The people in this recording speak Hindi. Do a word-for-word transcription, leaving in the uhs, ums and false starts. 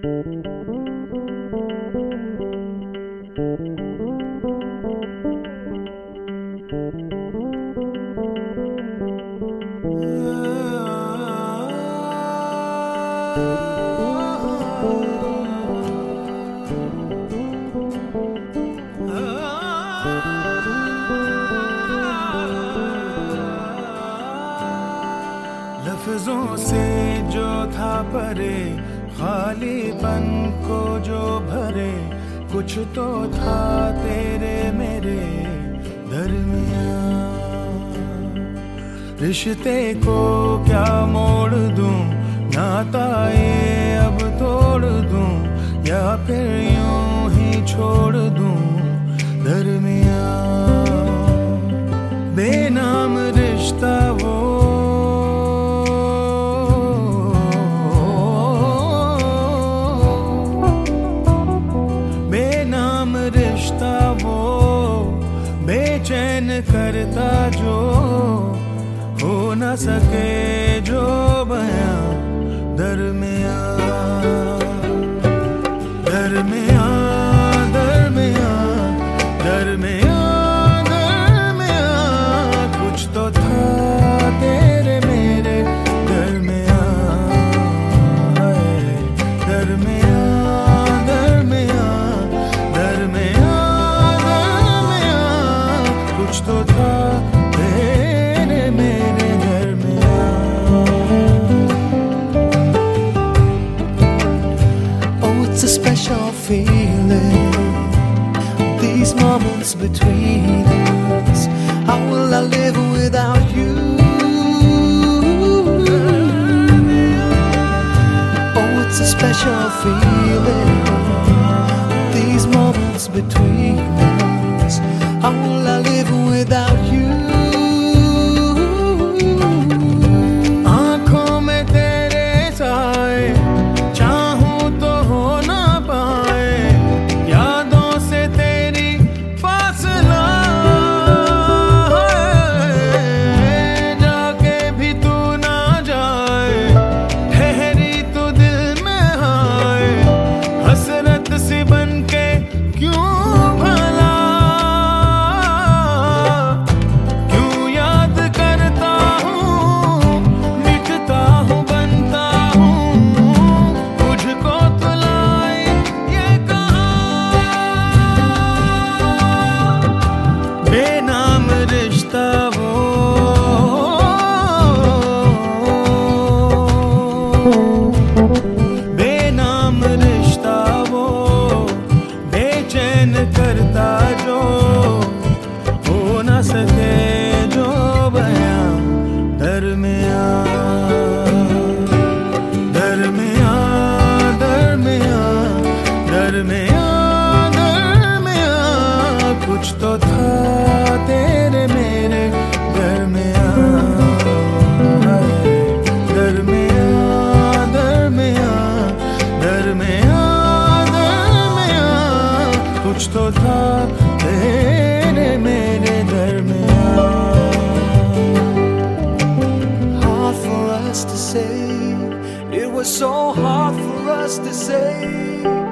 लफ्जों से जो था परे, खालीपन को जो भरे, कुछ तो था तेरे मेरे दरमियां। रिश्ते को क्या मोड़ दूं, नाता ये अब तोड़ दूं, या फिर यूं ही छोड़ दूं दरमियां। बेनाम रिश्ता वो रिश्ता वो बेचैन करता जो हो न सके जो बयां दरमियां दरमियां दरमियां दरमियां दरमियां कुछ तो था तेरे मेरे दरमियां दरमियां कुछ तो था तेरे मेरे दरमियां। Oh, it's a special feeling, these moments between us. How will I live without you? Oh, it's a special feeling, these moments between us. How will I live without you? आँखों में तेरे साए, चाहूं तो हो ना पाए, यादों से तेरी फासला है। जाके भी तू ना जाए, ठहरी तो दिल में आए, हसरत सी बन के क्यों भला रिश्ता वो बेनाम रिश्ता वो बेचैन करता जो हो न सके जो बयां दरमियां दरमियां दरमियां दरमियां दरमियां कुछ तो था तेरे मेरे दरमियां दरमियां दरमियां दरमियां दरमियां कुछ तो था तेरे मेरे दरमियां। Hard for us to say, it was so hard for us to say.